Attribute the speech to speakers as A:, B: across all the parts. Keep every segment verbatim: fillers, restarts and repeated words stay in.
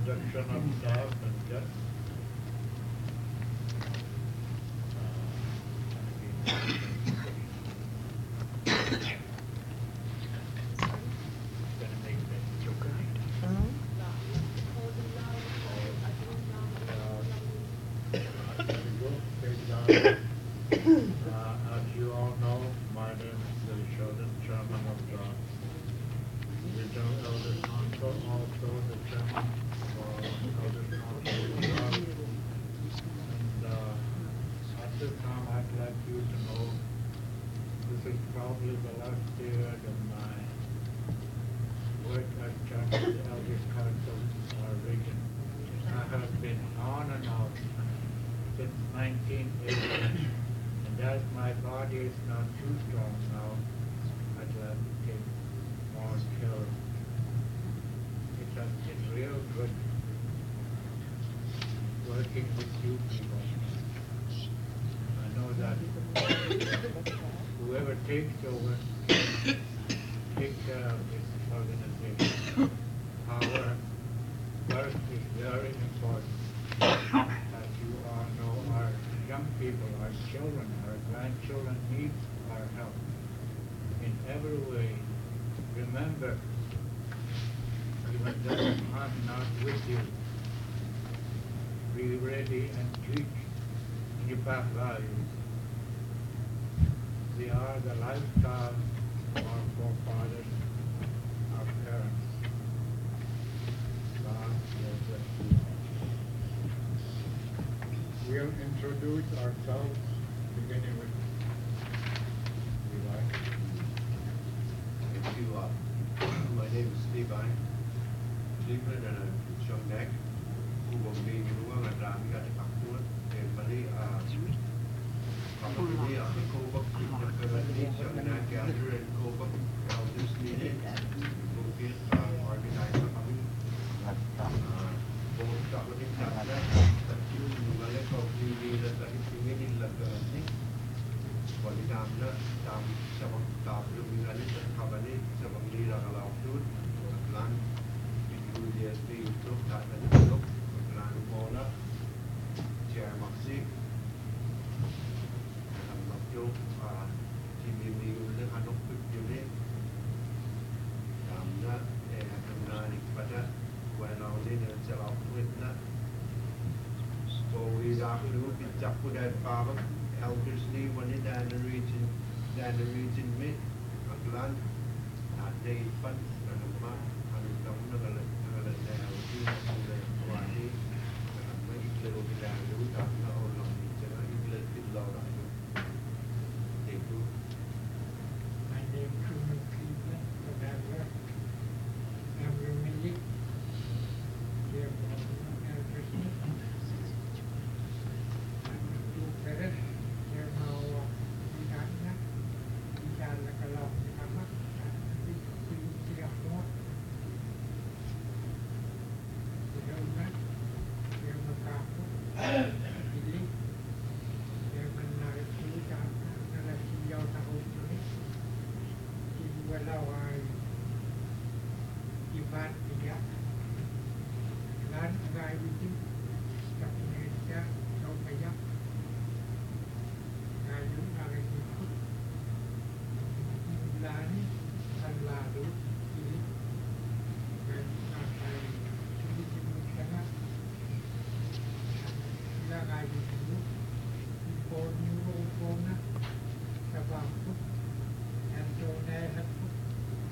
A: introduction of self and just Uh, as you all know, my name is Billy Sheldon, Chairman of the Regional Elders Council, also the Chairman for Elders Council. And uh, at this time, I'd like you to know this is probably the last period of my work as Chairman of the Elders Council in our region. I have been on and off since nineteen eighty. And as my body is not too strong now, I'd like to take more care of it. It has been real good working with you people. I know that whoever takes over can take care of this organization. Our work is very important. As you all know, our young people, our children, our grandchildren need our help in every way. Remember, even though I'm not with you, be ready and teach and give back values. They are the lifestyle of our forefathers, our parents. God bless us. We'll introduce ourselves, beginning with Levi.
B: Thank you. Uh, my name is Levi Cleveland, and I'm from Shungnak. Who will be doing a drama at the Pakistan? And Bali, uh, probably a co-book, the Bali, Shungnak, Gather, and co-book, elders meeting, who get organized. Both government that you Malay of the that is beginning like a thing. What is after some some of the Mingalit and Kabali, some of the Ragal food, land, include the S P, look at the look, land Bola, Chair Maxi, and not joke, Jimmy Mill, and not put you in. I'm not a nine, but when I was in a sell with that. So we are going to pick up with that power, elderly when it and the region, and the region mid, a land, not day fun, and a month, and a governor, and a now, two, and a party, and a very little bit down the root, and a whole lot of each other, a little bit loud. Thank you.
C: My name is Truman Cleveland, whatever. I'm really here for Elvis. Pero here now we got na we got like a lot of time we we got more we don't know here no capo really here man na ito ka na na siyaw na ho ni wala ay iban tiga lan gay itu tapi dia so banyak ngayon ari itu lani san lalu ini dan apa ini sana sila ngayon itu impor new impor na sa bangko and so na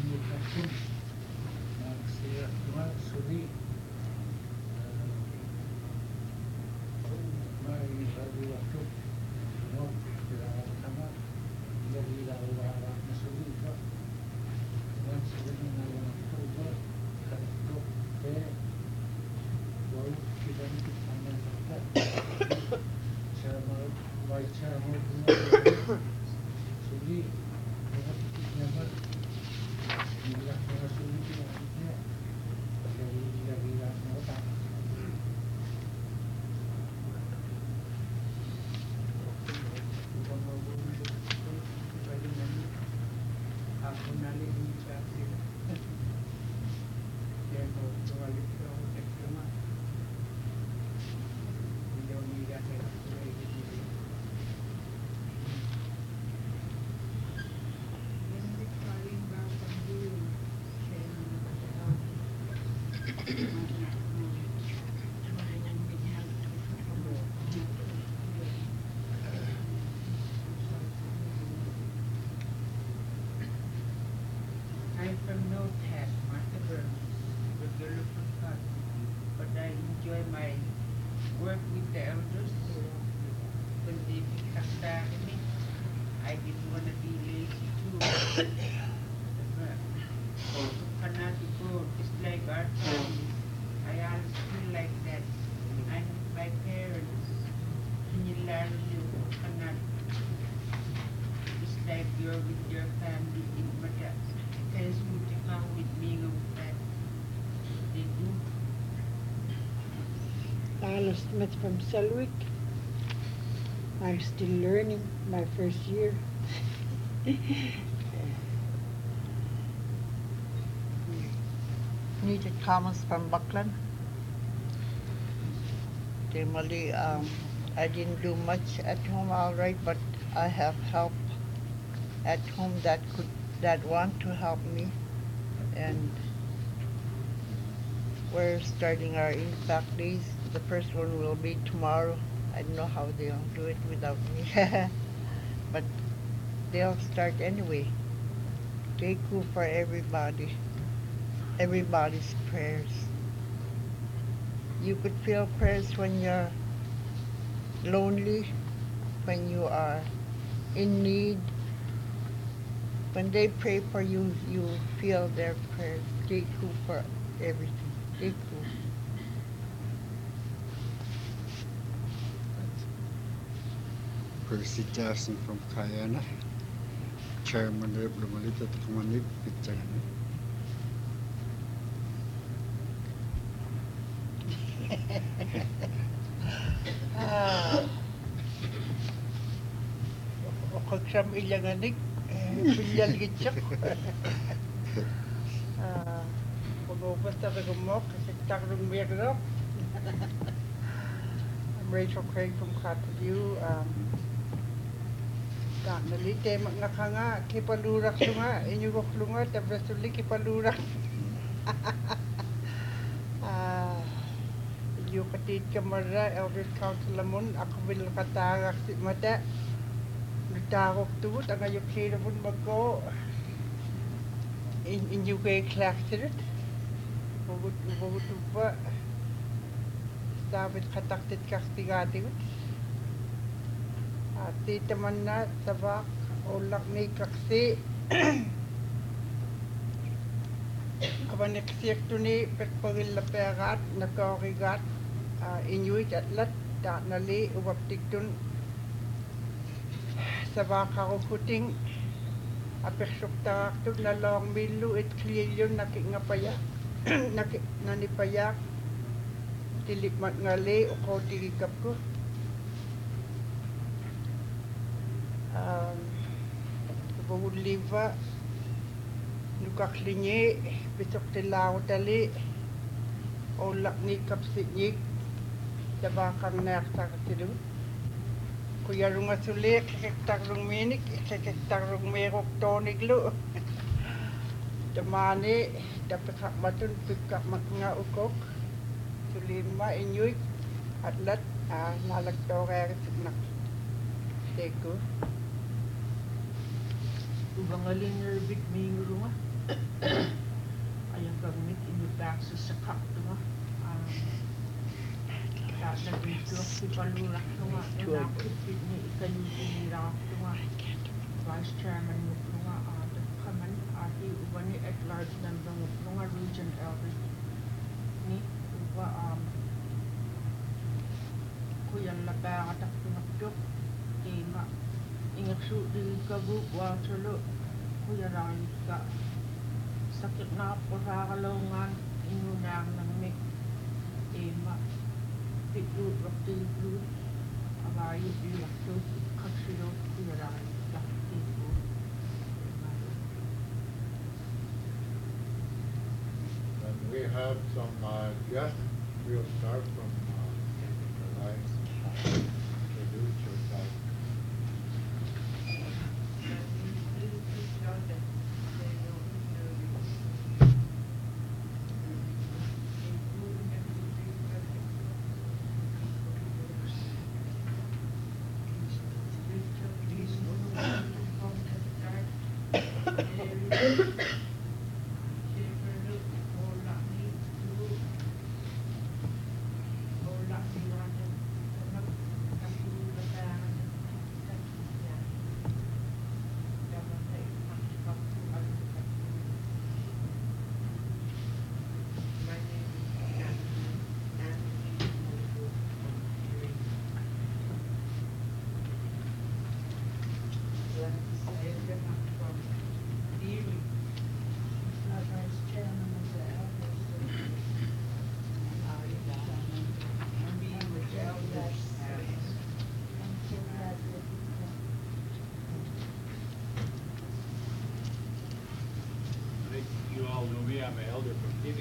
A: komunikasyon ng siya mga suri. May radiwatu, no, kailangan tama, hindi lang uwarap na suri ka. Dan sebenarnya dalam Oktober kalau ke baru kita ni kita nak cara baik cara mau suri dengan nyaman bila cara suri tu maksudnya dari dari nak tak
C: Aku nali ini pasti. Dia mau balik ke hotel rumah. Dia ni dah saya sudah ini. Ini paling bawah dulu. Saya I from no task, master regular podcast, but I enjoy my work with the elders. When they become tired of me, I didn't want to be lazy too. Fanatical, just like our family. I always feel like that. I'm with my parents. Similarly, fanatic. Just like you're with your family in Madras. Friends who come with me of that they do.
D: Alice Smith from Selwick. I'm still learning my first year.
E: Needed comments from Buckland. Generally, um, I didn't do much at home, all right, but I have help at home that could that want to help me, and we're starting our impact days. The first one will be tomorrow. I don't know how they'll do it without me, but they'll start anyway. Grateful for everybody, everybody's prayers. You could feel prayers when you're lonely, when you are in need. When they pray for you, you feel their prayers. Grateful for everything. Grateful.
F: Percy Jackson from Kayana, Chairman of the Malita Tumanit, Pichana.
E: Ako siyang ilanganig. Bilyal gitsak. Pag-ubas na pag-umok, kasi takrong mirok. I'm Rachel Craig from Cotteview. Um, Nali, temak nga ka nga, kipalurak siya nga, inyugok lunga, tapos uli kipalurak. Yung katid kamara, Elders Council Lamon, ako bilang katagak si mata. Nagtakok tuwot, ang ayok sila pun magko. Inyong kayo klaksirit. Bugut, bugut pa. Sabit kataktit kaktigati ko. Ati teman na sabak ulak ni kaksi. Kapan naksiyak tu ni pekpagil laperat nakorigat inyuit atlat tak nali ubaptik tun sabak ako kuting apesok tak tu nalong milu it klilyon nakik ngapayak nakik nanipayak tilikmat ngali uko tigikap ko. Um, Bawul liva, nukak linye, bisok tilaw tali, olak ni kapsitnyik, sabakang naksa kasilu. Kuya runga sulik, kektak rung minik, kektak rung merok tonig lo. Damani, dapikak matun, pikak maknga ukok, sulima inyuik, atlat, ah, nalagtore nak teko.
C: Ubang alin nerbit may rumah. Ayang gamit inibasa sa kapwa. That naging joke si Palulak nga. Inakupit ni ikayutinira nga. Vice Chairman nga adat kaman ati uba ni at large member nga region elder ni uba um kuyan laba atak pinakjok kima ingaksu di kagu watalo kuya rin ka sakit na pagkakalungan inunang ng mik kima pitlut waktu itu abayu di waktu kaksilo kuya rin ka itu
A: And we have some uh, guests. We'll start from uh, the line. Introduce yourself.
G: You all know me, I'm an elder from Kinney.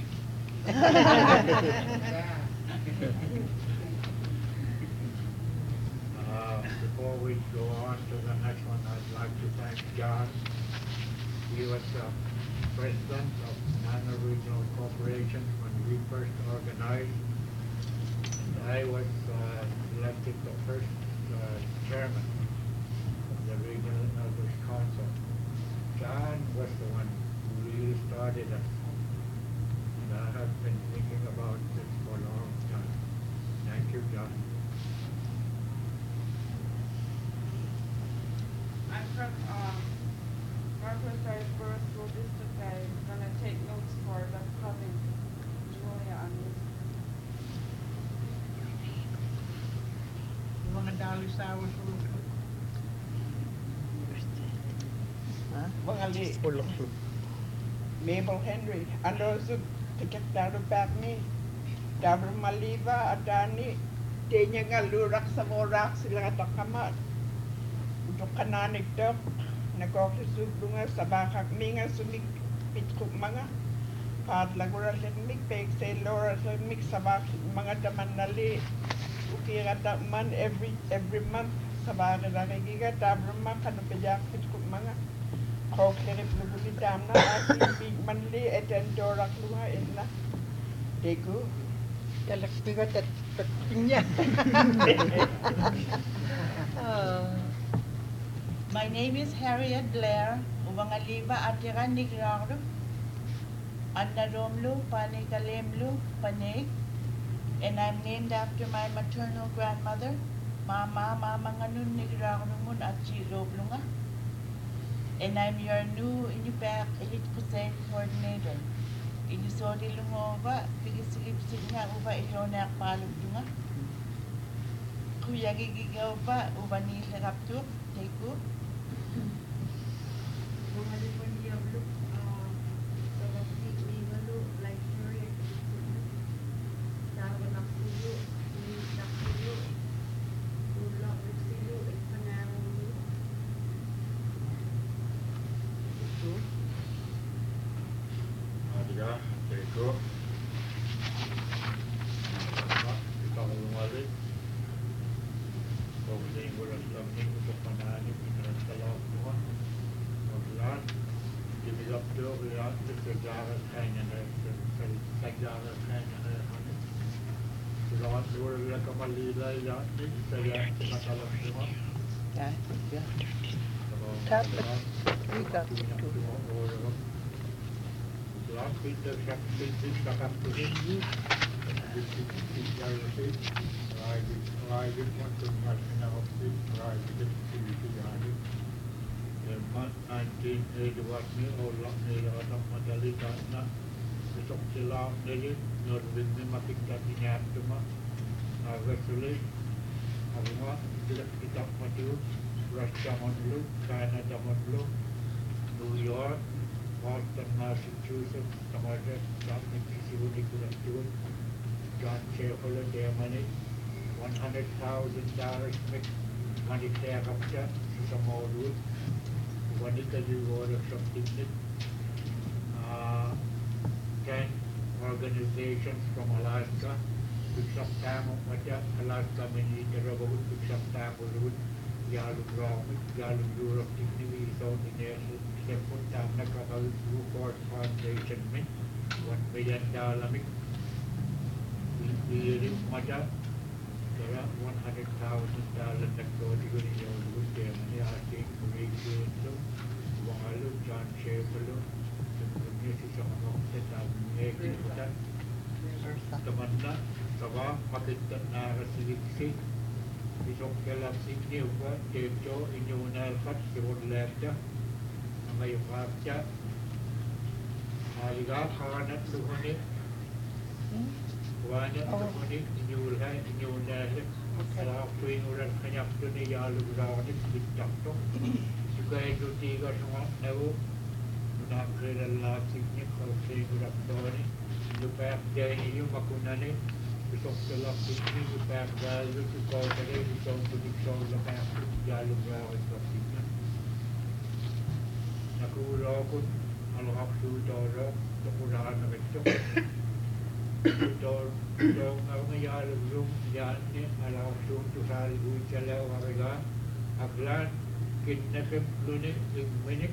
A: Uh, Before we go on to the next one, I'd like to thank John. He was the president of Nana Regional Corporation when we first organized. And I was uh, elected the first uh, chairman of the Regional Elders Council. John was the one who really started us. And I have been thinking about this for a long time. Thank you, John.
H: I'm from um, Northwest Borough School District. I'm gonna take notes for the coming Julia on this.
C: mga dali sa awas
E: Huh?
I: Mga li,
E: Ulok.
I: Mabel Henry, ano sa tiket daro back ni, daro maliva adani, tenya nga lurak sa morak sila katok kamat. Untuk kananik dok, nagkakasub nga sa bakak mi nga sumikpit ko mga, pat lagura limik, peg say lora limik sa bakak mga daman nali, ukira man every every month sa bakak nakikiga, daro man kanapayak pit ko mga, Koklerip nubuli damna asi big manli eten dorak luha inna. Degu.
D: Talak bigat at patinya.
J: My name is Harriet Blair, Ubangaliva Atiran Nigraro, Anaromlu, Panikalemlu, Panig, and I'm named after my maternal grandmother, Mama Mama Nganun Nigraro Mun Achi Roblunga. And I'm your new Inupiaq Elite Crusade coordinator. Inisodi Lungova, Pigisilipsig nga uba ilonak palugdunga. Kuya gigigova uba ni Seraptuk, Teku.
C: mga lipan niya look sa basik ni malu like Harriet dawa na pulo ni na pulo pulo silo ipanarong ni
A: Adiga, Teco. Ikaw ang lumali. Pagdating mo lang lang niyo sa pananib, pinagkalaw mo. Maglan, ibigap to, bilang sa jagat kanya na, sa jagat kanya na. Silawan siguro lang kamalilay yan, sa yan, pinakalang mo.
E: Yeah, yeah.
D: Tap it. We got it too.
A: Last week, the shop, the big shop up to him. This is the yellow fish. I did, I did want to much now fish. I did see the yard. The month nineteen eighty-one, me or lot me or not Madali Dana. The shop still out there. Not with me, my thing that in after. I actually, I want to get it up for you. Russia on blue, Canada on blue, New York, Boston, Massachusetts, Tomato, John Mississippi, Good, John Sheffield, Germany, one hundred thousand dollars mixed money there up there, some more wood, one little you order something, uh, ten organizations from Alaska, took some time on what Alaska, many the rubber wood, took some time with wood. Yalum wrong, Yalum Europe, Tiffany, South International, Stephen Tamna, Kabal, Newport Foundation, one million dollar. We live Mata, there are one hundred thousand dollars that go to the old wood there, and they are taking great deal. Walu, John Sheffield, the community of Moxet, and Naked Buddha, Tamanda, Sava, Pakistan, Nara, Civic. Isok kelam sini upa tejo inyunal kat sirul lepja nama yukapja aliga kawanat tuhuni kawanat tuhuni inyulai inyunal kalau tuin urat kanyak tu ni yalu berawani bincang tu juga itu tiga semua newu nak kerja lasik ni kalau tuin urat tu ni lupa dia ini makuna ni Isok kelam sini lupa galu tu kau tadi isok tu isok lupa galu berawani seperti Aku rakun alhak tu dora kekurangan mereka. Dor dor orang yang belum jalan alhak tu tu hari tu jalan mereka. Aglan kita kemplune minit.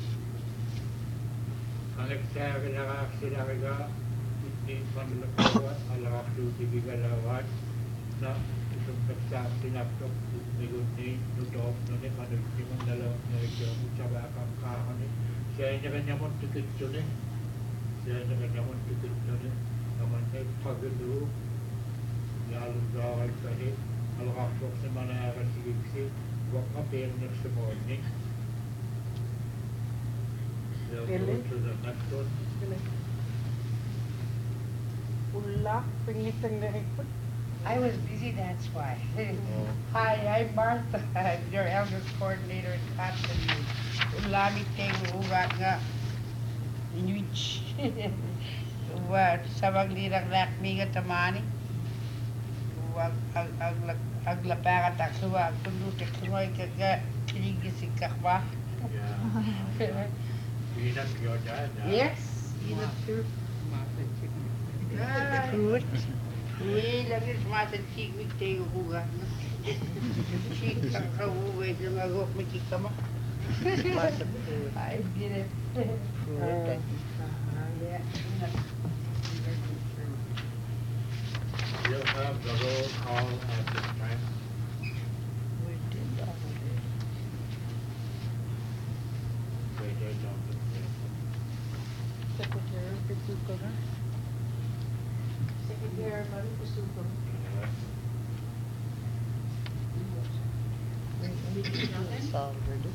A: Kalau saya berlaku sudah mereka ini panlakwa alhak tu tiga lawat. Nah itu pecah sinap tu minggu ni tutup nanti pada cuma dalam mereka mencoba kakak ni saya jangan nyaman tiket tu ni saya jangan nyaman tiket tu ni kawan saya pagi dulu lalu jauh tadi kalau aku semana akan sikit buat apa yang nak semua ni
D: Really?
A: to the next one
D: Ulla, pingitang na ikot.
E: I was busy, that's why. Hi, I'm Martha, I'm your elders coordinator in Cotton. Ulami tengo ugat nga inuich. Uwat sa maglirang lakmi nga tamani. Uwag aglapakat aksuwa, agtundutik sumoy kaga tinigisi kakwa.
A: Peanut your dad.
E: Yes, peanut too. Good. Uy, lagi semasa cik wik tayo huga. Cik tak kau wik lang agok makika mo. I did it.
D: Uh,
E: Yeah.
A: You'll have the roll call at this time.
E: We did all of it.
A: They did something.
D: Secretary, Pituko na.
J: Secretary Marie Pasuko.
E: It's all ready.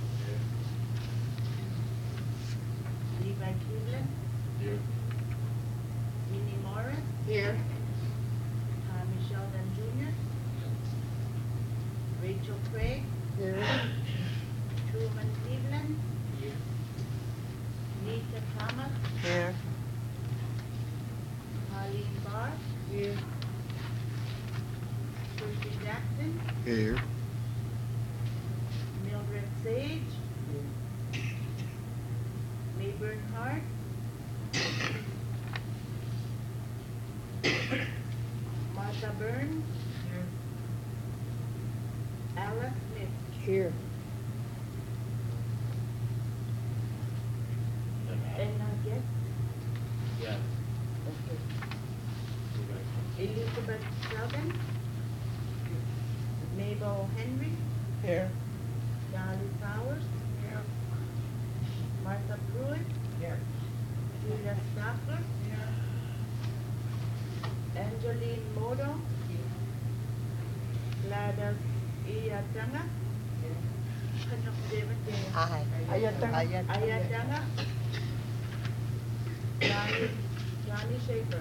J: Levi Cleveland.
A: Here.
J: Minnie Morris.
E: Here.
J: Tommy Sheldon Junior Rachel Craig.
D: Here.
J: Truman Cleveland. Nita Thomas.
E: Here.
J: Colleen Barr.
E: Here.
J: Percy Jackson.
F: Here.
J: Mildred Sage. Mayburn Hart. Martha Burns. Alice Smith.
D: Here.
J: And I guess
A: Yeah.
J: Elizabeth Sheldon. Mabel Henry.
E: Here.
J: Dolly Flowers. Martha Pruitt.
E: Here.
J: Julia Stacker. Angeline Modo. Gladys Iyatanga. Kanok David
E: Ay.
I: Ayatanga.
E: Ayat.
J: Ayatanga. Johnny, Johnny Schaefer.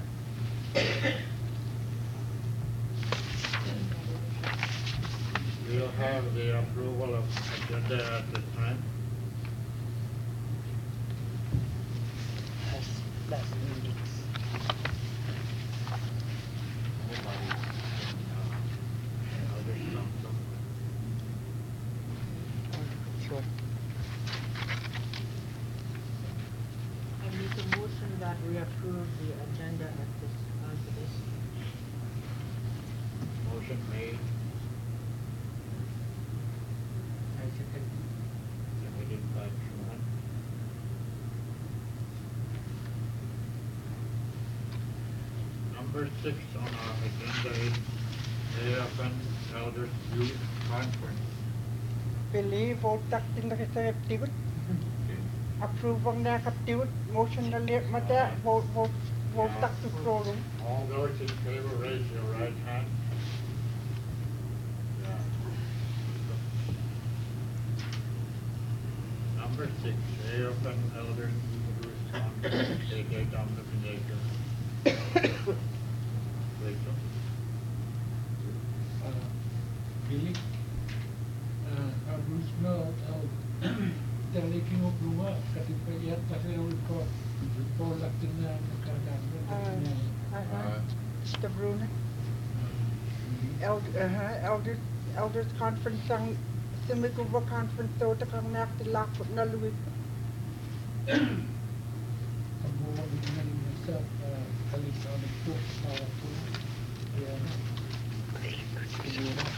A: You have the approval of agenda at this time.
E: Last, last meetings.
A: Nobody, uh, Elders Council.
E: Sure.
D: I make a motion that we approve the agenda at this, on this.
A: Motion made,
C: I second.
A: seconded by Truman. Number six on our agenda is A F N Elders Youth Conference.
I: Believe vote taktin na kita activate. Approve ang na-activate. Motion na lihat mata. Vote, vote, vote tak to forum.
A: All those in favor, raise your right hand. Yeah. Number six, A F N Elders Youth Conference, take a domination. Rachel?
C: Uh, Billy, uh, Bruce Mel, Deleking of Luma, Katipayat, Paseo, report, report, Latin, and
I: Uh, Mister Bruno. Elder, uh, elders, elders conference ang Simikuba conference to takang naktilakot na luwig.
C: Ang buwan din ng isa, kalisa ng po, para po, ayan, siguro.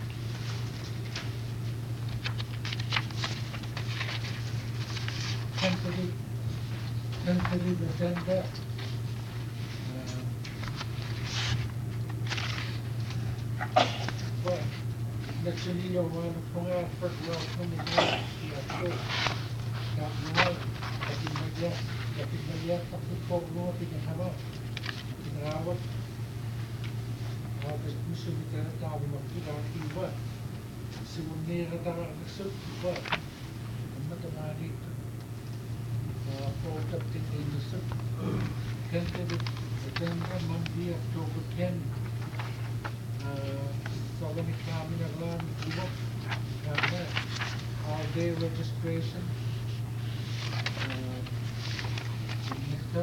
C: Tentative, tentative agenda. Uh, Well, actually, yung mga pang-effort welcome mo na siya po. Nabuhay, kapit nagya, kapit nagya, kapit po mo, pinahama, pinarawat. Kapit mo siya tao magpinatiwa. Simunira tayo nagsot, iba. Ang matamari ito. Mga product din nagsot. Tentative agenda, Monday, October tenth. Uh, Solomon County of Land, all day registration. Uh, Signature.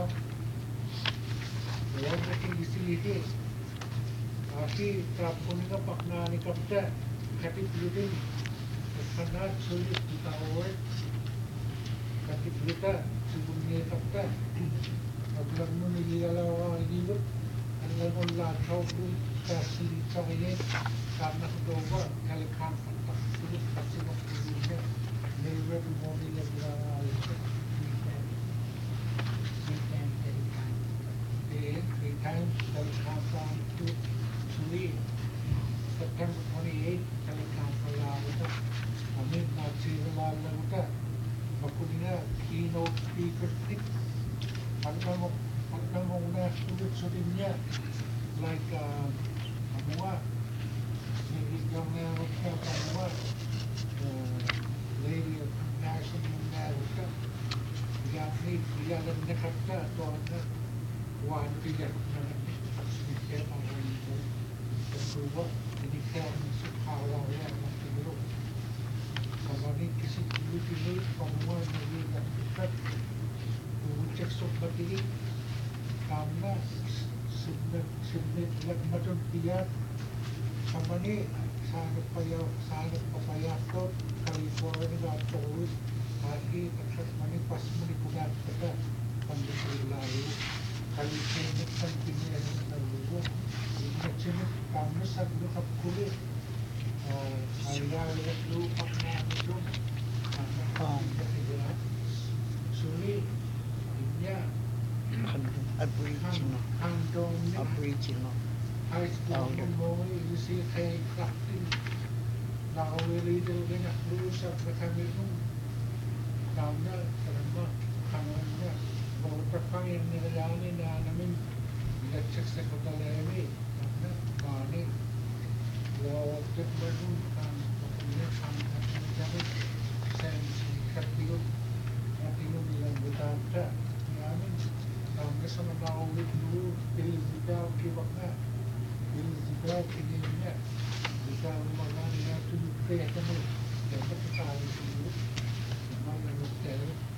C: So everything you see here. Aki, tapon ka paknani kapta, katip ludin. Kanat sulit kita award. Katip luta, sibungnya kapta. Aglag mo nilalawa ang ilibot. Ang lalong lakaw po, kasi sa kanya, karena kedua kali kantor tak sulit pasti waktu dunia never mau dilihat berapa itu weekend weekend dari kantor day three times dari kantor itu sulit September twenty-eighth kali kantor lalu itu kami masih lalu itu makuninga keynote speaker tips pagka mo pagka mo na sulit sulitnya like uh, semua yung uh, lady of national America, Yamni, Yalan Nakata, Donna, one figure, Smith, and approval, and he tells me how long I have to go. Somebody kissing you to me from one of you that you cut, who would check somebody, Kamna, submit, submit, let Madam Piat, somebody. Sangat payah, sangat papayah tu California dan Taurus lagi dekat mana pas mana bukan dekat pandai lalu kali ini kan tinggal yang lalu ini macam kamu satu kap kulit ayah lihat lu pakna itu anak sulit dia
E: Aboriginal.
C: kandungnya
E: Aboriginal.
C: high school mo you see kay captain nakawili daw ganyan lusa na kami nung nauna karama kangan niya bawat
A: kakangin nilayani na namin electric secretary na kani wawagdit ba dun ang pakulit sa mga kami sen si katiyot natinong ilang butanta namin ang gusto na makawit dulu pilih zikaw kibak na pilih zikaw kinin niya zikaw mga niya tulog kaya kami dapat kakalit dulu mga hotel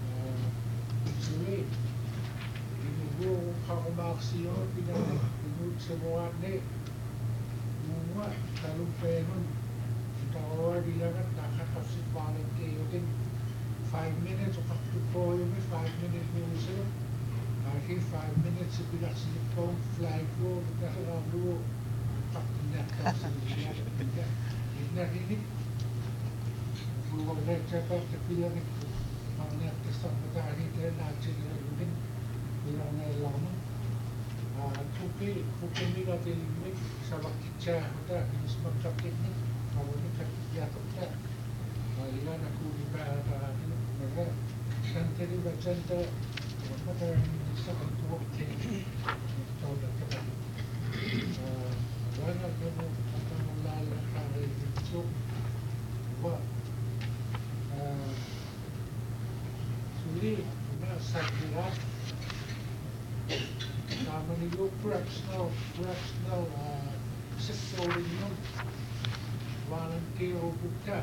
A: sulit inugo kakabaksiyon pinag sa mga ni mga talong penon ikaw di lang at nakakapsit palang kayo din five minutes o kaktupo yung may five minutes mo sa'yo kahit five minutes sa pinaksilip ko fly ko nakakaluo pakinak ka sa niya narinig buwag na tsaka kapilang ito ang nagkasang matahit na natin na lumin bilang na lamang kupi kupi ni natin lumin sa makitsa kita inis magkakit ni kawani kakityatok na malila na kuli ka at mga santari ba santa matahit sa kantuwag kayo tawag ka pa wala ka mo at ang lala ka rin ito wa suli na sa kirat sama niyo perhaps now perhaps now sektorin yun walang kayo buka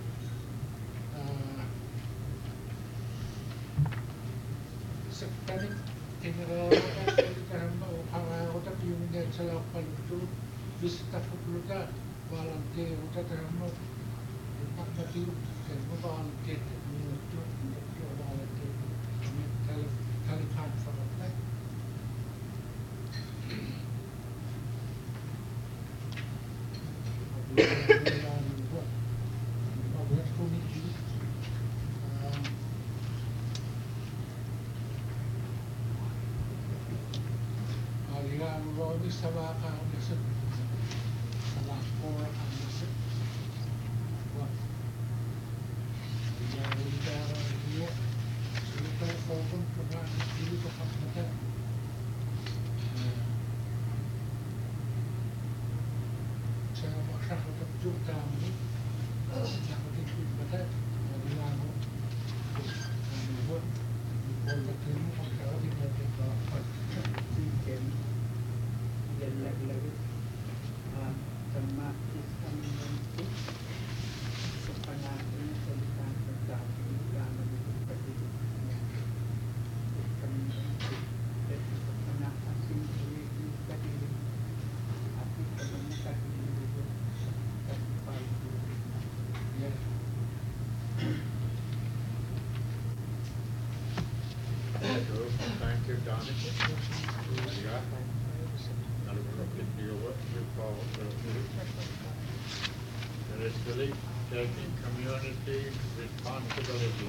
A: sektanik tinarawakan kalikahan mo pangakotak yung nga sa lapaluto bisita pupulutan walang kayo tatahan mo magmatiyog kayo mo walang kayo minuto minuto walang kayo kalikan sa kapatay Pag-ulat committee alihan mo kami sa mga kaunasip sa lakor ang nasip alihan mo dara hiyo sulita kawang pagkakas dili ko kapatay sa masyakotap yung kami nakatingkid batat alihan mo ano mo ipolbatin mo pagkakating natin kapag chicken yan lagi-lagi sama isang nanti sa panatong salita ng dati gaman ng pagkakas niya isang nanti at sa panakasing yung pagkakas at ito ang nakakiligo at pagkakas yan
G: Thank you, Donnie. Yeah. Now we're going to deal with your problem. And it's really taking community responsibility.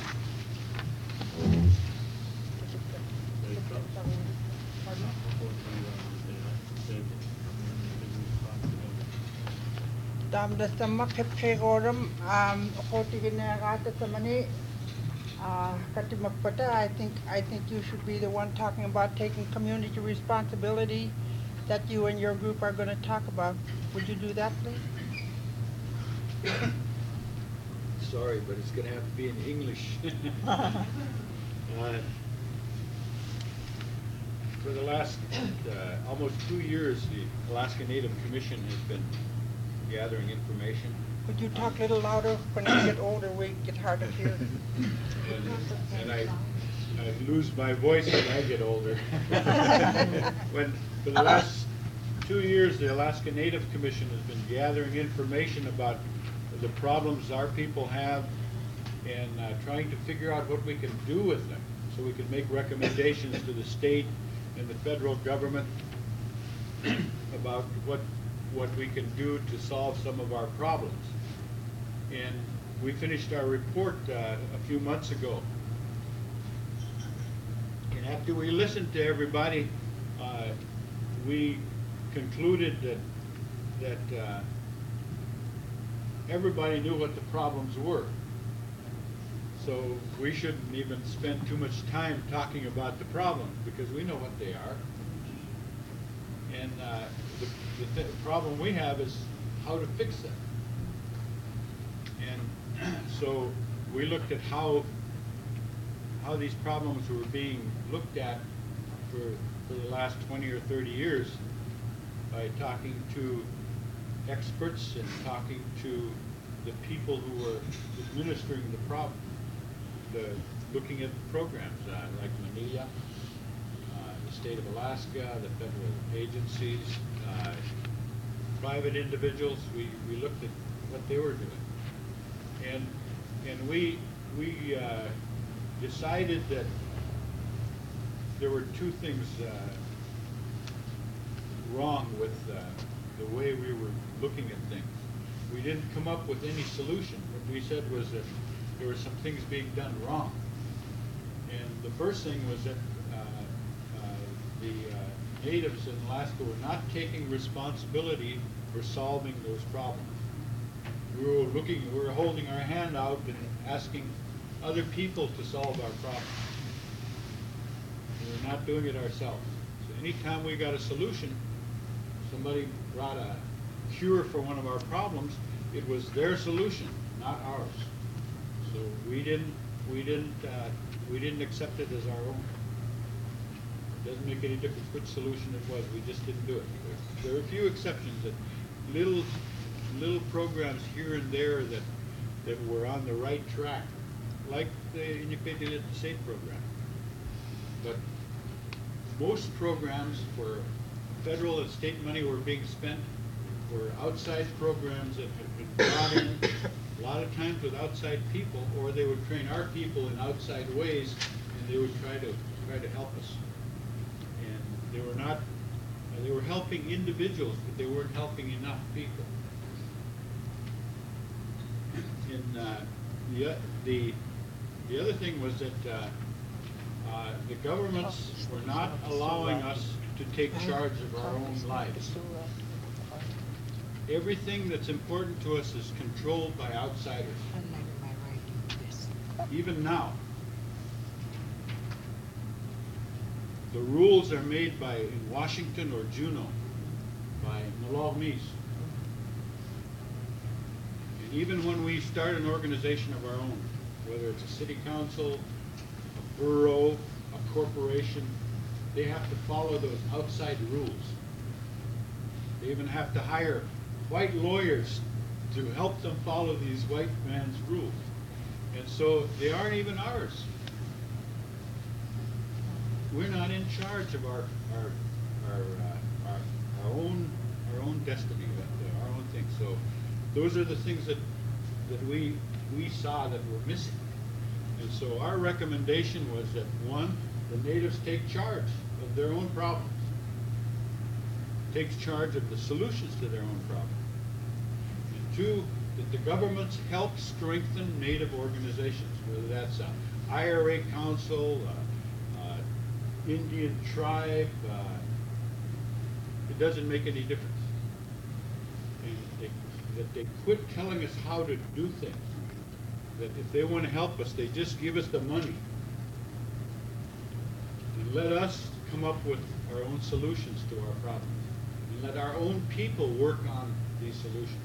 G: There's something not supposed to be taking community responsibility.
I: Dam da sama kepkegoram um kotigin na gata samani Uh, Katimapata, I think I think you should be the one talking about taking community responsibility that you and your group are going to talk about. Would you do that, please?
G: Sorry, but it's going to have to be in English. uh, for the last uh, almost two years, the Alaska Native Commission has been gathering information.
I: Could you talk a little louder? When I get older, we get hard to hear.
G: And, and I, I lose my voice when I get older. When, for the last two years, the Alaska Native Commission has been gathering information about the problems our people have and uh, trying to figure out what we can do with them so we can make recommendations to the state and the federal government about what, what we can do to solve some of our problems. And we finished our report uh, a few months ago. And after we listened to everybody, uh, we concluded that that uh, everybody knew what the problems were. So we shouldn't even spend too much time talking about the problems because we know what they are. And uh, the, the th problem we have is how to fix them. And so we looked at how how these problems were being looked at for, for the last twenty or thirty years by talking to experts and talking to the people who were administering the problem, the, looking at programs uh, like Manila, uh, the state of Alaska, the federal agencies, uh, private individuals. We, we looked at what they were doing. And, and we, we uh, decided that there were two things uh, wrong with uh, the way we were looking at things. We didn't come up with any solution. What we said was that there were some things being done wrong. And the first thing was that uh, uh, the uh, natives in Alaska were not taking responsibility for solving those problems. We were looking, we were holding our hand out and asking other people to solve our problems. We were not doing it ourselves. So anytime we got a solution, somebody brought a cure for one of our problems, it was their solution, not ours. So we didn't, we didn't, uh, we didn't accept it as our own. It doesn't make any difference which solution it was. We just didn't do it. There, there are a few exceptions that little, little programs here and there that that were on the right track, like the Iñupiat State program. But most programs where federal and state money were being spent were outside programs that had been brought in a lot of times with outside people, or they would train our people in outside ways, and they would try to try to help us. And they were not, they were helping individuals, but they weren't helping enough people. And uh, the the the other thing was that uh, uh, the governments were not allowing us to take charge of our own lives. Everything that's important to us is controlled by outsiders. Even now. The rules are made by, in Washington or Juneau, by Malawmis. And even when we start an organization of our own, whether it's a city council, a borough, a corporation, they have to follow those outside rules. They even have to hire white lawyers to help them follow these white man's rules. And so they aren't even ours. We're not in charge of our our our uh, our, our own our own destiny, our own thing. So those are the things that that we we saw that were missing. And so our recommendation was that one, the natives take charge of their own problems, takes charge of the solutions to their own problems. And two, that the governments help strengthen native organizations, whether that's a I R A council, uh, uh, Indian tribe, uh, it doesn't make any difference. And they, that they quit telling us how to do things. That if they want to help us, they just give us the money. And let us come up with our own solutions to our problems. And let our own people work on these solutions.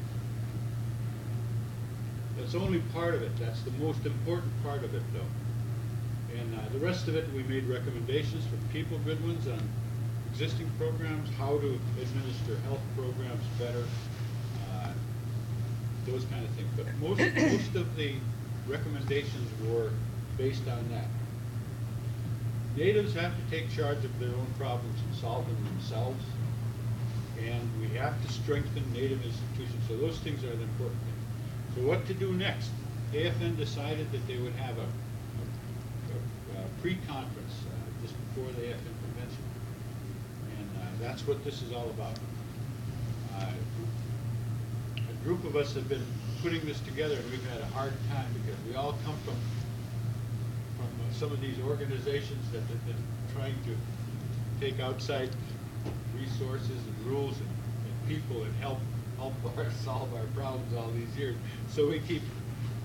G: That's only part of it. That's the most important part of it, though. And uh, the rest of it, we made recommendations for people, good ones, on existing programs, how to administer health programs better, uh, those kind of things. But most, most of the recommendations were based on that. Natives have to take charge of their own problems and solve them themselves. And we have to strengthen Native institutions. So those things are the important things. So what to do next? A F N decided that they would have a, a, a, a pre-conference uh, just before the A F N convention. And uh, that's what this is all about. Uh, a group of us have been putting this together, and we've had a hard time because we all come from from uh, some of these organizations that have been trying to take outside resources and rules and, and people and help help our, solve our problems all these years. So we keep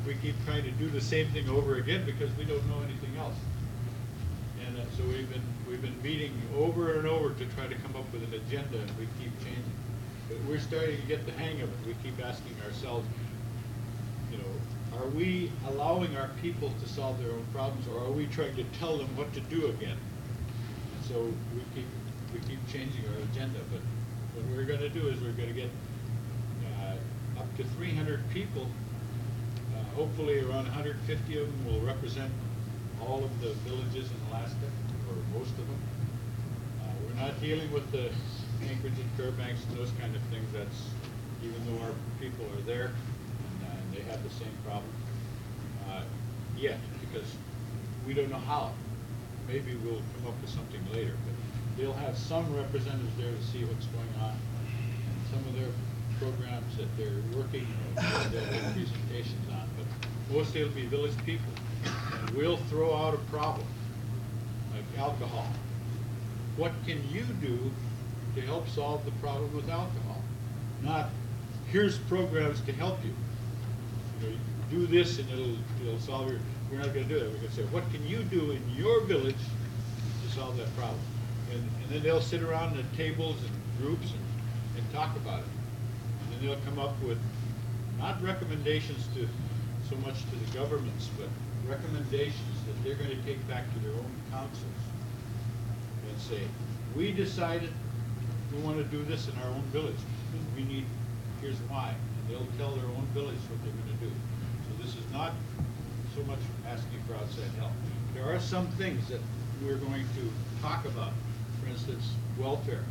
G: we keep trying to do the same thing over again because we don't know anything else. And uh, so we've been, we've been meeting over and over to try to come up with an agenda, and we keep changing. But we're starting to get the hang of it. We keep asking ourselves, you know, are we allowing our people to solve their own problems, or are we trying to tell them what to do again? And so we keep, we keep changing our agenda, but what we're gonna do is we're gonna get uh, up to three hundred people. Uh, hopefully around one hundred fifty of them will represent all of the villages in Alaska, or most of them. Uh, we're not dealing with the Anchorage and Fairbanks and those kind of things. That's, even though our people are there and, uh, and they have the same problem, uh, yet, because we don't know how. Maybe we'll come up with something later, but they'll have some representatives there to see what's going on. And some of their programs that they're working, on, they'll make presentations on, but mostly it'll be village people. And we'll throw out a problem, like alcohol. What can you do to help solve the problem with alcohol? Not, here's programs to help you. You know, you do this and it'll, it'll solve your, we're not gonna do that. We're gonna say, what can you do in your village to solve that problem? And, and then they'll sit around at tables and groups and, and talk about it. And then they'll come up with, not recommendations to, so much to the governments, but recommendations that they're gonna take back to their own councils and say, we decided we want to do this in our own village, and we need, here's why. And they'll tell their own village what they're going to do. So this is not so much asking for outside help. There are some things that we're going to talk about. For instance, welfare.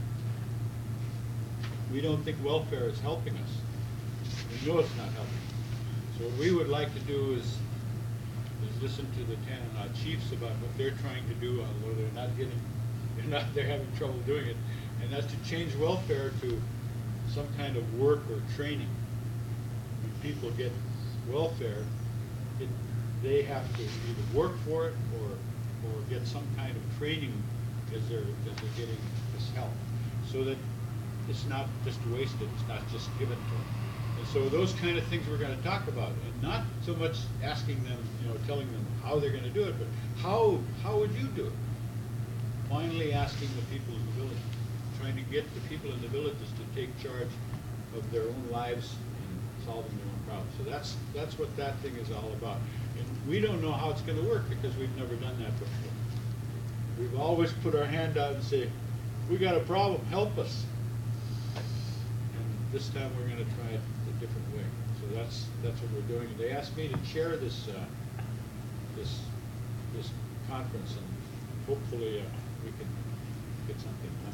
G: We don't think welfare is helping us. We know it's not helping. So what we would like to do is, is listen to the Tanana chiefs about what they're trying to do, although they're not getting, they're not, they're having trouble doing it. And that's to change welfare to some kind of work or training. When people get welfare, it, they have to either work for it or, or get some kind of training as they're, as they're getting this help. So that it's not just wasted, it's not just given to them. And so those kind of things we're going to talk about, and not so much asking them, you know, telling them how they're going to do it, but how, how would you do it? Finally asking the people in the village, trying to get the people in the villages to take charge of their own lives and solving their own problems. So that's that's what that thing is all about. And we don't know how it's going to work because we've never done that before. We've always put our hand out and say, we got a problem, help us. And this time we're going to try it a different way. So that's that's what we're doing. And they asked me to chair this uh, this this conference, and hopefully uh, we can get something done.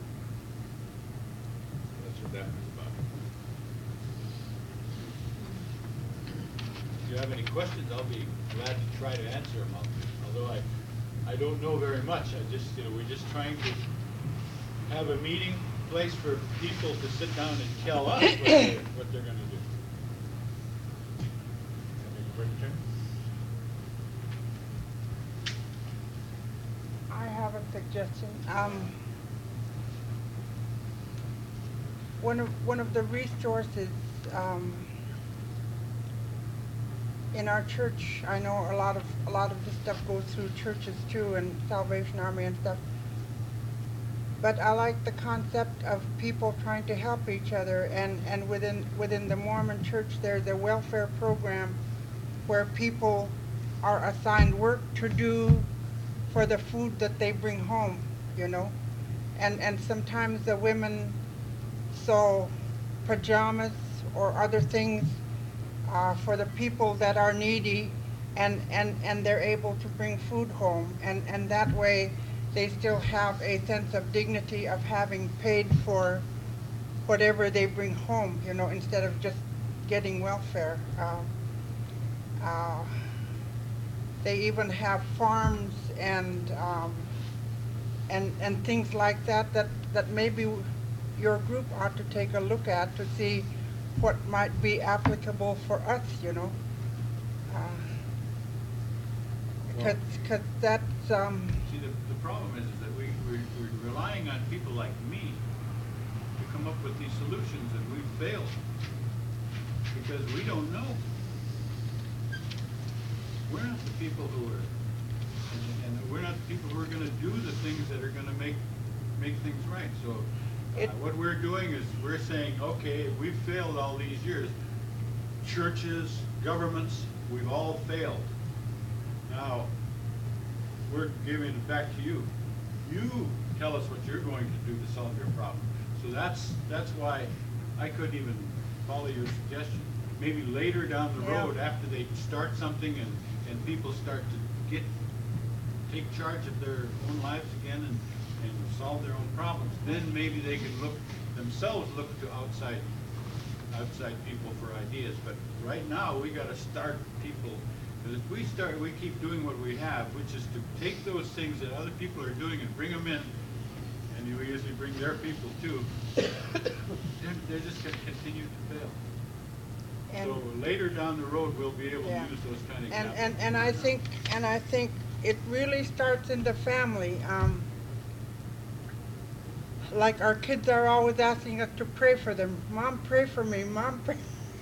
G: That's what that was about. If you have any questions, I'll be glad to try to answer them. Although I, I don't know very much. I just, you know, we're just trying to have a meeting place for people to sit down and tell us what they're, what they're going to do. Any question?
I: I have a suggestion. Um, one of one of the resources um, in our church, I know a lot of a lot of this stuff goes through churches too, and Salvation Army and stuff. But I like the concept of people trying to help each other, and and within within the Mormon Church, there's a welfare program where people are assigned work to do for the food that they bring home, you know, and and sometimes the women sew pajamas or other things uh, for the people that are needy, and and and they're able to bring food home, and and that way they still have a sense of dignity of having paid for whatever they bring home, you know, instead of just getting welfare. Uh, uh, they even have farms and um, and and things like that that that maybe your group ought to take a look at to see what might be applicable for us, you know. Because uh, that's um,
G: See, the, the problem is, is that we, we're, we're relying on people like me to come up with these solutions, and we've failed because we don't know. we're not the people who are, and, and we're not the people who are gonna do the things that are gonna make, make things right. So, uh,
I: It-
G: what we're doing is, we're saying, okay, we've failed all these years. Churches, governments, we've all failed. Now, we're giving it back to you. You tell us what you're going to do to solve your problem. So that's, that's why I couldn't even follow your suggestion. Maybe later down the
I: Yeah.
G: road, after they start something and, and people start to get, take charge of their own lives again and, and solve their own problems, then maybe they can look, themselves look to outside, outside people for ideas. But right now, we gotta start people. Because if we start, we keep doing what we have, which is to take those things that other people are doing and bring them in, and we usually bring their people too, they're, they're just gonna continue to fail.
I: And-
G: So later down the road, we'll be able to
I: Yeah.
G: use those kind of
I: And,
G: examples.
I: and, and I think, and I think it really starts in the family. Um, like our kids are always asking us to pray for them. Mom, pray for me. Mom, pray.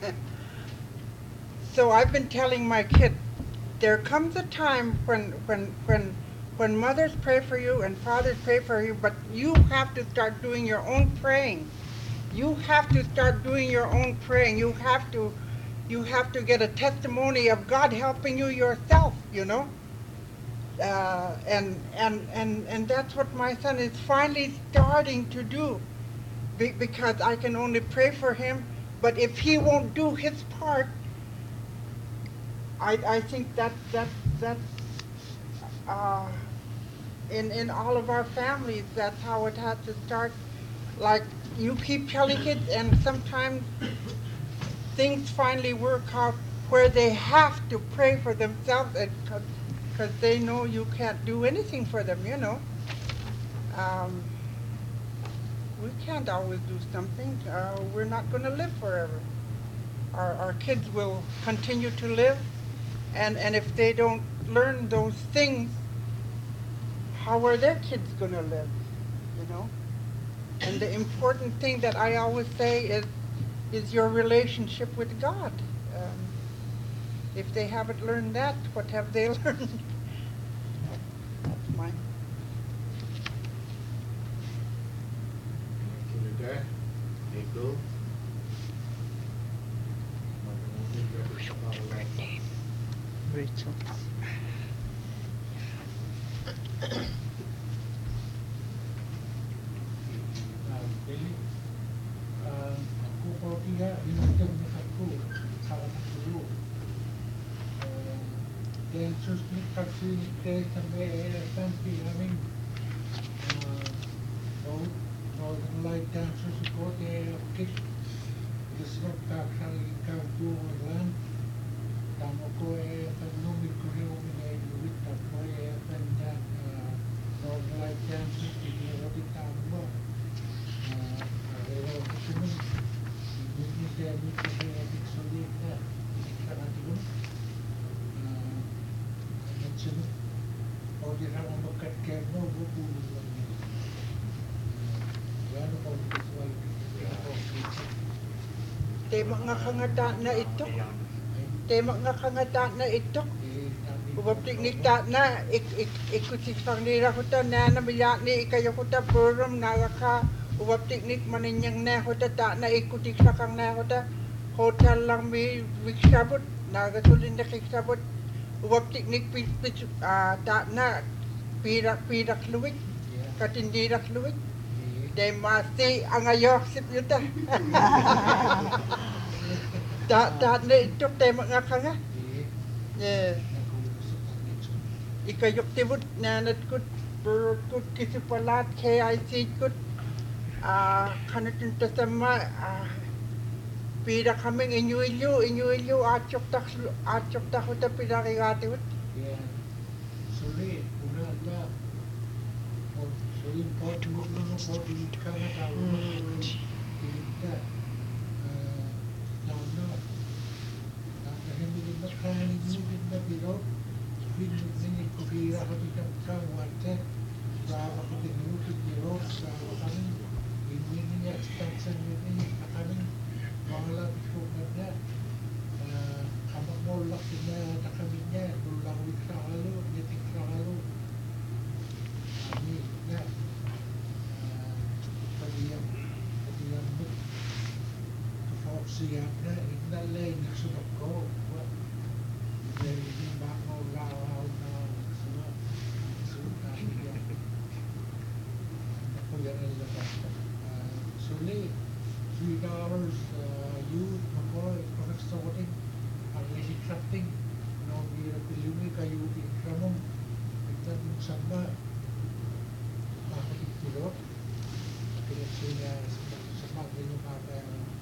I: So I've been telling my kid, there comes a time when, when, when, when mothers pray for you and fathers pray for you, but you have to start doing your own praying. You have to start doing your own praying. You have to, you have to get a testimony of God helping you yourself, you know? Uh, and, and, and, and that's what my son is finally starting to do. Be, because I can only pray for him, but if he won't do his part, I, I think that, that, that's, uh, in, in all of our families, that's how it has to start. Like, you keep telling kids, and sometimes things finally work out where they have to pray for themselves, and because they know you can't do anything for them, you know. Um, we can't always do something. Uh, we're not going to live forever. Our, our kids will continue to live, and, and if they don't learn those things, how are their kids going to live, you know? And the important thing that I always say is, is your relationship with God. Um, if they haven't learned that, what have they learned? That's mine.
A: Senator Nico.
E: Rachel.
C: Ah, Billy, ah, ako po kaya inatagnak ako sa anak ko. Ah, Dahil susmit kasi dahil sa may tampi namin, Northern Light dancers ko, dahil kick, disruptak sa ikaw doon. Tama ko eh, pag-numit ko rin yung minailuwit ako eh, panda Northern Light dancers, hindi rin tama. Pero kasi nun, hindi siya hindi kasi natin sulit na hindi ka natin nun. At sunod, o di na kung magkat-care mo, bubulong lang yun. Gano'n po ang visual,
I: Tema nga kangata na ito. Tema nga kangata na ito. Ubabtik ni ta na ik ik ikutik pang nira ko ta na nabiyak ni ikayo ko ta program na ka ubabtik ni maninyang na ko ta ta na ikutik sa kang na ko ta hotel lang mi wiksabot na gasolin na kiksabot ubabtik ni pit pit ah ta na pirak pirak luwik katindirak luwik dahil masti ang ayok sip yun ta ta ta na ito tema nga ka nga yeah. Ikayok tibut nanat kut berut kut kisi palat K I C kut ah kanat yung tasama ah pira kaming inyo inyo inyo inyo atchok tak atchok tak ko ta pira kay gati kut
C: yeah. Sulit, una la. Sulit po, tumulong mo po, hindi ka matawag. Kita. Now, no. Nakahimigin na kanin mo din na biro. Binigyan ko kira ko dito sa warte. Bawa ko din mo sa biro sa kami. Binigyan niya extension din sa kami. Mga lapis ko na na. Kamak mo laki na na kami niya. Diana inalay na sunod ko. Dahil hindi ba ako lawaw na sunod. Sunod na siya. Ako yan ang labas. Suli, three dollars, youth, makoy, pagkaksawatin, ang lasik something. No, bira pilumi kayo ikramong. Ito yung samba. Makakitulot. Kaya siya sa bagay yung mga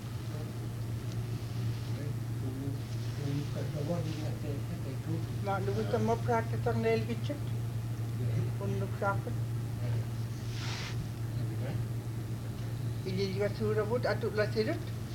I: Maluwi ka mo praktis ang nail bitchet. Pundok sa akin. Ili ka surabut atuk la sirut.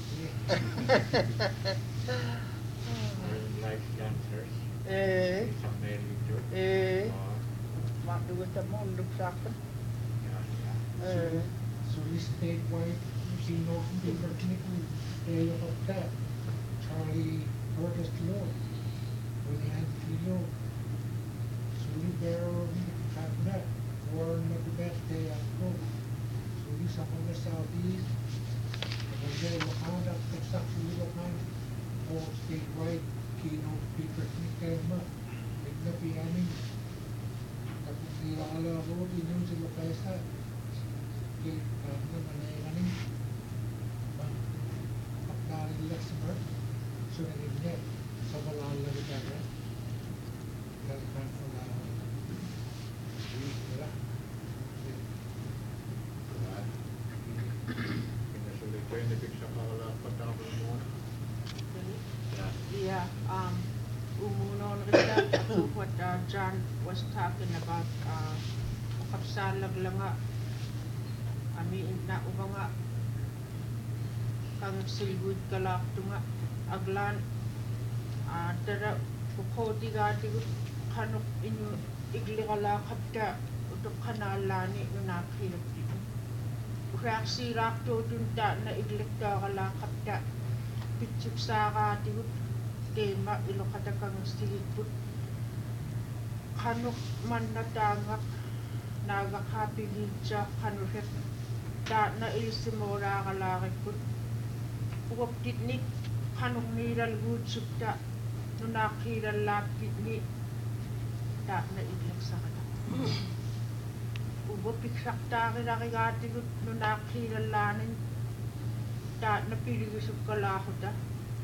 A: Life dancers.
I: Eh,
A: Some male leader.
I: eh,
A: Oh,
I: maluwi ka mo undok sa akin.
A: yeah, yeah.
I: Eh,
C: So this statewide, sino paper clinic tayo of that. Charlie Curtis Law. With the Anthony So we barrel have that. Warren of the best day at home. So we sa mga southeast. Kasi wakanda construction nila man. All statewide keynote paper clinic tayo ma. Nagnapianin. Tapos nila ala ko inyong sila kaysa. Okay, ano man ay kanin. Pagkarin nila sa birth. So naging net. Sa malala kita ka. Kalikan ko na. Wala.
G: Pinasulit ko yung nipik sa kakala patapos mo.
A: Yeah.
H: Yeah, um, umuno na rin ako what uh, John was talking about, uh, kapsalag lang nga, ami na uba nga, kang silgud kalakto nga, aglan, uh, tara, kukodi gati kanok inyo, igli kalakap ka, utok kanalani, nunakilap dito. Reaksi rakto dun ta, na iglik ka kalakap ka, pitsip sa kati tema ilo katakang siliput kanok man natangak nagakapilin siya kanuhet ta na ilisimora kalaki put uwap titnik kanok niral gudsup ta nunakiral lapit ni ta na iglak sa kanak uwap iksak ta kinakigati nunakiral lanin ta napiligisip kalako ta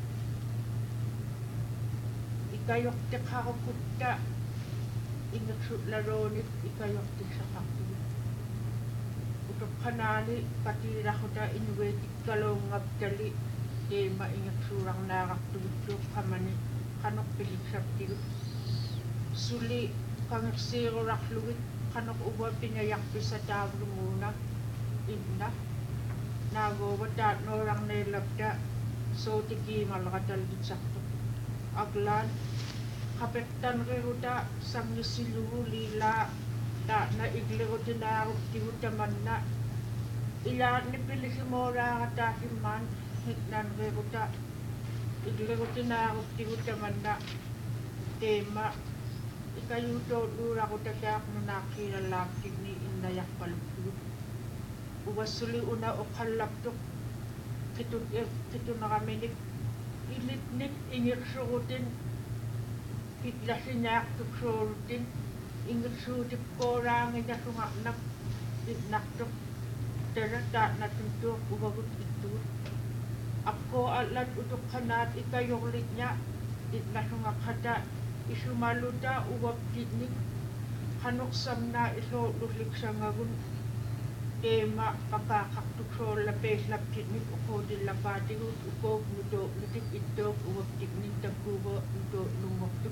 H: ikayok te kakukutta ingaksut laronit ikayok te sa kakti utok kanali patira ko ta inwetik kalong ngabdali te maingaksurang nakaktutok kamani kanok pilisap tiyo suli kangaksiro rakluwit kanok uwa pinayak sa tablo muna inna nagowa ta norang nelabda so tiki malakatal sakto aglan kapektan reruda sang silu lila ta na iglero dinaro tiuta manna ila ni pilikimora kata himan hitnan reruda iglero dinaro tiuta manna tema ikayuto lura ko tatak nunakira laptik ni inayak paluput uwasuli una o kalaptok kitun kitun nakaminik ilitnik ingirsurutin itlasinyak tuksurutin ingirsutik korang inasungaknak itnaktok terata natuntuk uwagut itu ako alat utuk kanat ikayokliknya itnasungak hata isumaluda uwap ditnik kanok samna iso luslik sangagun tema pakakaktuk so lapes lap ditnik uko dilapatigut uko mudo lutik itok uwap ditnik tagkubo udo lumoktuk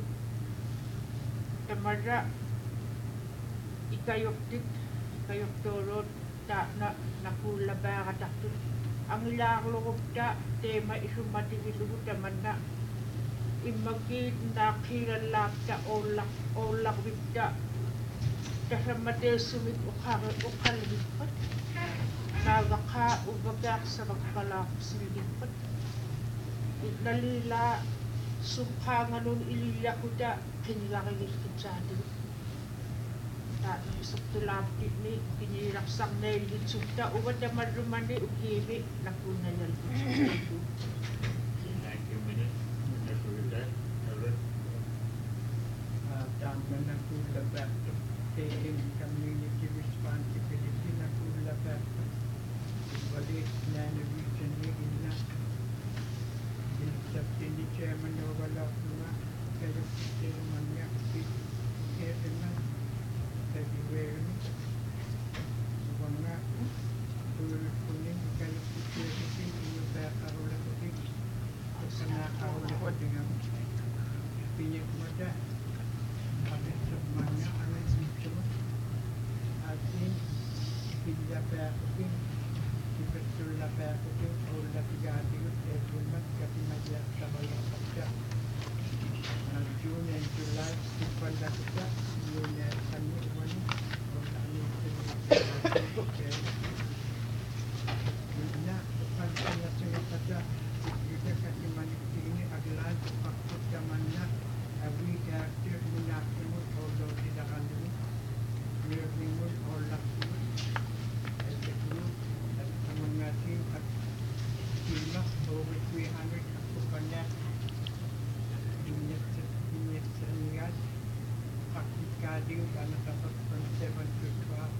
H: tamara ikayok dik ikayok torot ta na nakula ba kataktul ang ilarlokop ta tema isumatigilugu tamanna imagit nakilalap ta olak olak wipta kasamade sumit ukar ukalipot nagaka ubagak sa magkalak silipot nalila subhangan nun ilila ko da kinilakigil kinsadi ta isok tulapit ni kiniraksang na ilit subta uwad na marumani ukibi nakunayal ko
C: manakula back to taking community responsibility nakula back to wali nana region ni ina Sabtini chairman wala kuma kaya sila manya kaya naman everywhere ni wala tulad kuning kaya security yung pagkaroon ko din sa nakaroon ko din ang pinyag mo da kapit sa manya ang dito at din pila pa ako din ipatul la pa ako din o la pigati ko every month kasi madyak sa mga kapya ang June and July ipal na kita yun na kami wani o kami kaya yun na pansin na siya pada yun na kasi manikini aglan pakot yaman na a week after minakimut although sila kanini mirmimut o lakimut as a group at sa mga team at sila over three hundred ako pa niya inyat sa inyat sa niyat pakikadiw ka nakapag from seven to twelve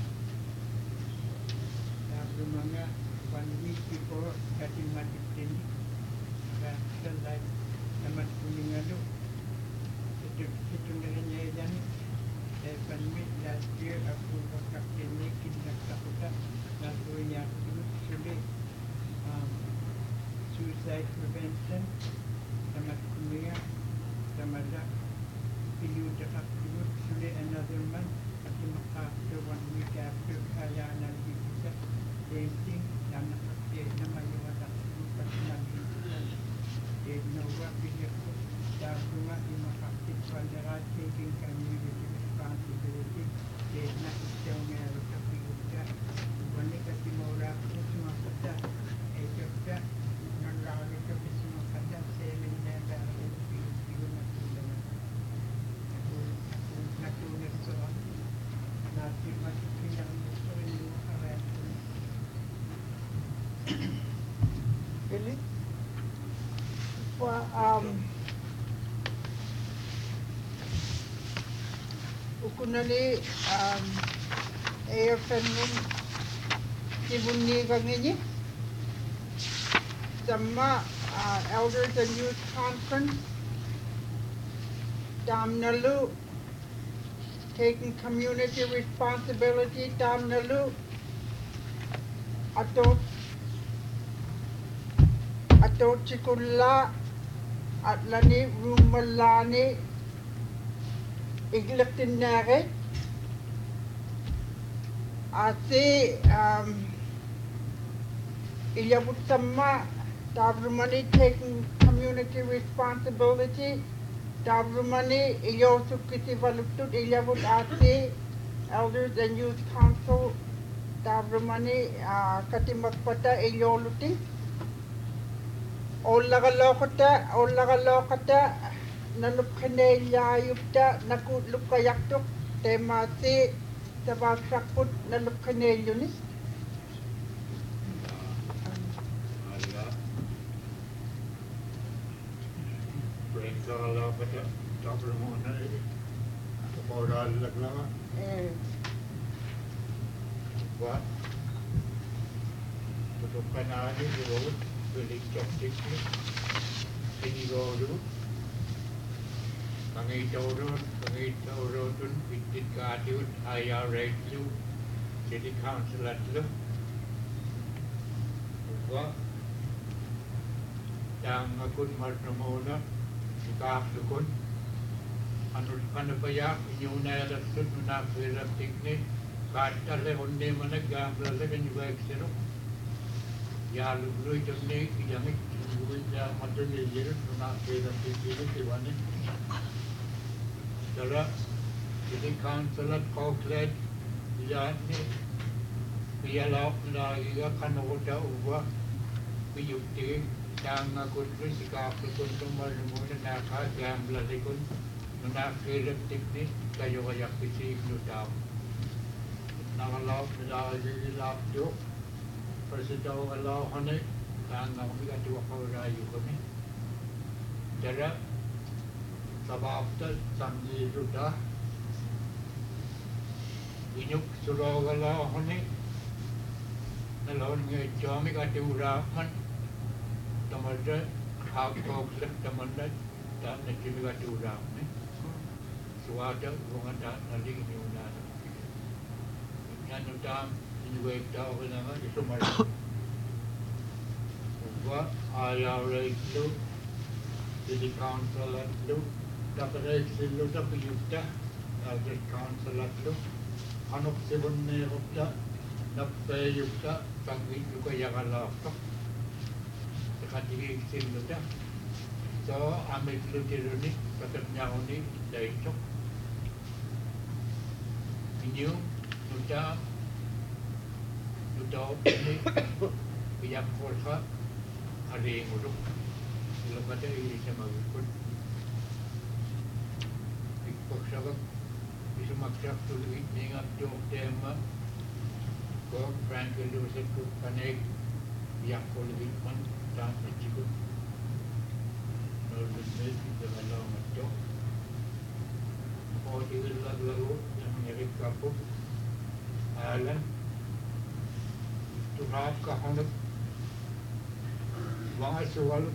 C: sabi mga one week before kasi matitin kaya like naman kuningalo ito ito na rin niya yan eh panmit last year ako magkakinig kinagtakuta nagawin niya ako sulit um, suicide prevention sama kumiya sama la piyu jakak piyu sulit another month at after one week after kaya nalibisa same thing na nakakit na mayawata at nagbibisan eh nawa pinya ko sabi nga imakakit pandara taking community responsibility eh na isyaw meron sa piyu ka wani kasi maura ko sumakata eh kapta nalari ka pa sumakata seven na dahil piyu piyu na tulang ako natunas sa natin matipilang gusto rin yung kareto
D: Really? Well, um, ukunali um, A F N nun kibunni kangini sama uh, Elders and Youth Conference Damnalu taking community responsibility Damnalu ato ato chikulla atlani rumalani iglaktinare ati um ilyabut sama Davrumani taking community responsibility Davrumani iyosu kiti valutut ilyabut ati Elders and Youth Council Davrumani uh, katimakpata iyoluti Olagalokata, olagalokata, nalupkanelyayupta, nakutlupkayaktuk, temati, tabagsakput, nalupkanelyunis.
A: Brain kala pata doctor mo na kapora laglama
D: Eh,
A: what tutup kanali road really skeptically sinigodo pangitodo pangitodo tun pitit kadut haya rate city council at lo what yang akun marnamona ikakukun anul kanapaya inyuna da sunna fira tikne kaatale honne mana gamla le kan juga eksero ya lulu jamne yang itu ya macam ni je sunna fira tikne ke wane dara jadi council at Auckland ya ni dia law la ya kan hoda uwa piyuti yang akun fisika akun tumar muna na ka gamla le kun na fira tikne kayo kaya kisi nutap nangalaw na lilap yo presitaw alaw hane tanga kami katuwa ko rayo kami dara sa Sababta Sanji Judah Inyuk Surogala Hone Nalon Ngay Jomi Kati Uraman Tamada Hakok Lek Tamada Dan Nakimi Kati Uraman Suada Wangada Nalik Niunana Nanutam Inuek Tawananga Isumara Uwa Ayara Itu Jadi council itu dapat silu tapi yukta ada council itu anok sebenarnya yukta dapat yukta tapi juga yang ala apa sekali silu dah so ambil silu ni katanya ni dari itu ini yukta yukta ini biar korsa ada yang urut Belum ada ini sama pun Ikut bisa maksud tulis dengan dong tema kau Frank itu sebut panik yang kau lebih pun tak cukup nol lebih dengan lama tu kau tidak lalu yang menyebut kapuk alam tu rap kahonuk wang soal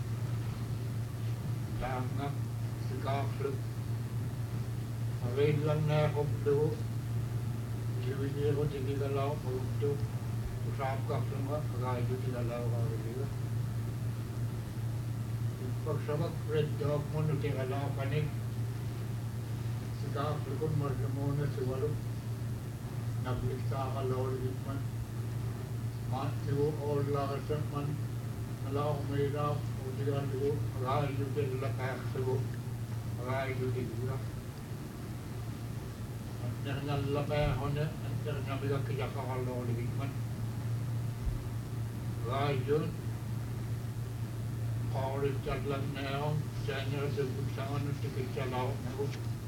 A: Tangap, Sikafluk, Marin lang na kumdo, Iwin niya ko tinigalaw, kumdo, Usap ka flunga, Pagay ko tinalaw ka rin. Pagsabak, Red Dog mo, Nutingalaw ka ni, Sikafluk, Margamona, Siwaluk, Nagliksa ka lawal man, Mat, Siwo, All Lakasan man, Alaw, Mayraw, Ujian dulu, agak itu dia letak sebut, agak itu dia juga. Jangan lepas honda, jangan bila kerja kalau lebih man. Agak itu, kalau jalan neon, jangan sebut sangat nanti kerja laut aku.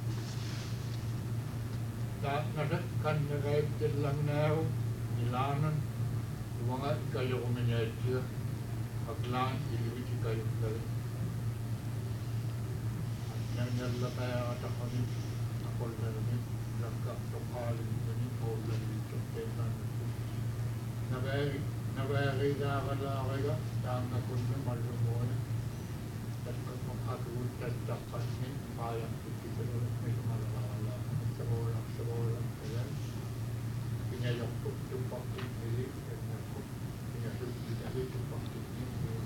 A: Tak nak kan agak jalan neon, jalanan, wangat kayu menyatu, aglan ini. Kayu kayu. Yang lepas ada kami, apa lagi? Langkah topal ini, apa lagi? Contohnya, nabai nabai kita kalau kita tangga kunci malu boleh. Dan kalau aku tak dapat ni, payah kita terus macam mana lah, sekolah sekolah kan. Punya yang tu tu pakai ini, punya tu kita itu pakai ini.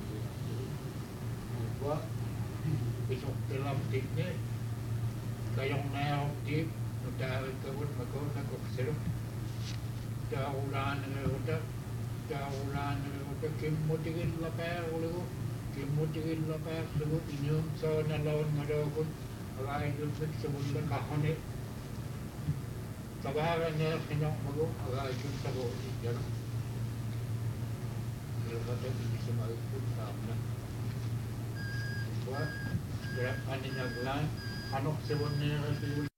A: Buat besok dalam tiknya kayong na tik sudah kebun makau nak keseru jauhan udah jauhan udah kemudian lapar lalu kemudian lapar lalu inyum so nalon ngadokun agak itu sebelum kahone sabarnya kenyang mago agak itu sabor jalan kalau ada di semua itu sama Buat gerak aninya gelan, anok sebenarnya